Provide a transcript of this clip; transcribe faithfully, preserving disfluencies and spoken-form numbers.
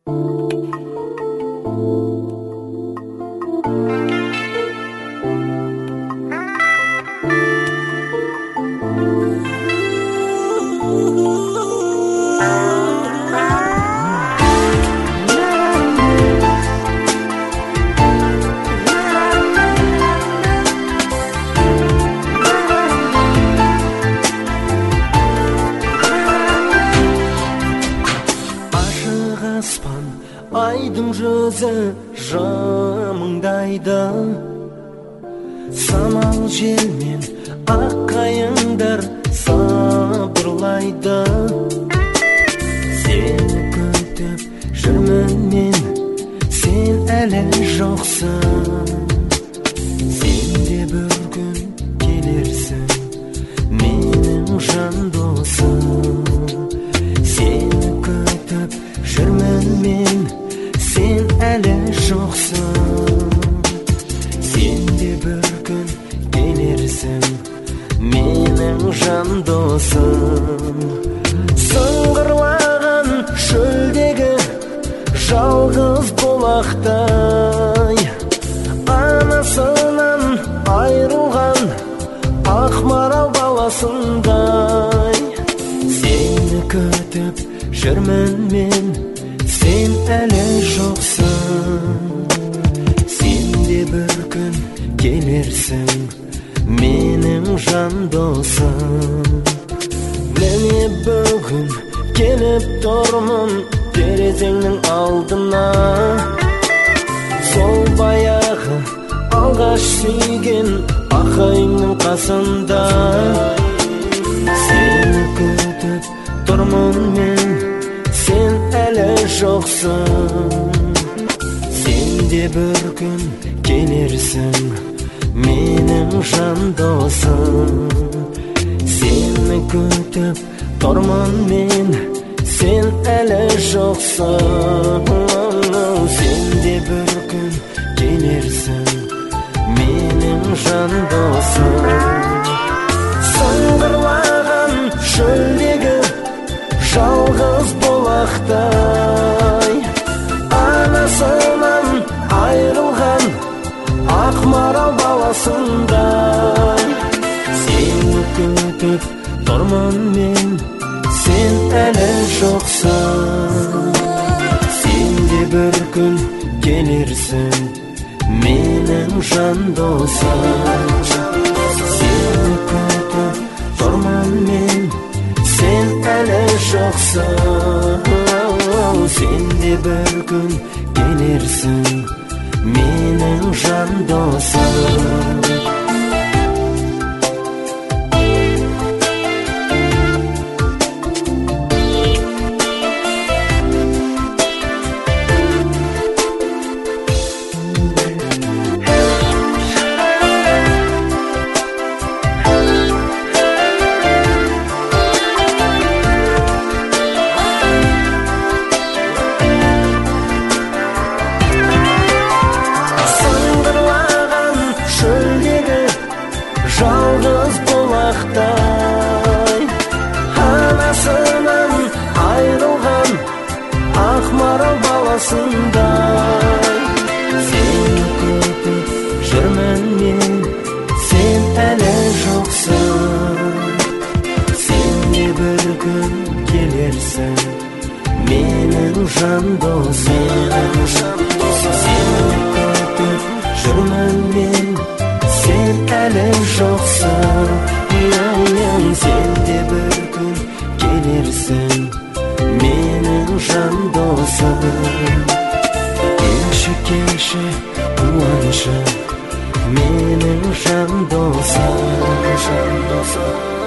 Айдың жүзі жымыңдайды, самал желмен ақ қайыңдар сыбырлайды. Сені күтіп жүрмін мен, сен әлі жоқсың. Сен де бір күн келерсің, менің жан досым. Сені күтіп жүрмін мен, сен әлі жоқсың. Сен де бір күн келерсің, менің жан досым. Сыңғырлаған шөлдегі жалғыз бұлақтай, анасынан айрылған ақ марал баласындай. Сені күтіп жүрмін мен, сен әлі жоқсың. Сен де бір күн келерсің, менің жан досым. Міне бүгін келіп тұрмын терезеңнің алдына, сол баяғы алғаш сүйген ақайыңның қасында. Сені күтіп тұрмын мен, сен әлі жоқсың. Сен де бір күн келерсің, менің жан досым. Сені күтіп тұрмын мен, сен әлі жоқсың. Сен де бір күн келерсің, менің жан досым. Сыңғырлаған шөлдегі жалғыз бұлақтай, анасынан айрылған ақ марал баласындай. Сені күтіп тұрмын мен, сен әлі жоқсың. Сен де бір күн келерсің, менің жан досым. Сені күтіп тұрмын мен, сен әлі жоқсың. Сен де бір күн келерсің, менің жан досым. Жалғыз бұлақтай, анасынан айрылған ақ марал баласындай. Сені күтіп жүрмін мен, сен әлі жоқсың. Сен де бір күн келерсің, менің жан досым. Сені күтіп жүрмін мен, сен әлі жоқсың. Сен де бір күн келерсің, менің жан досым. Келші, келші, қуанышы, менің жан досым.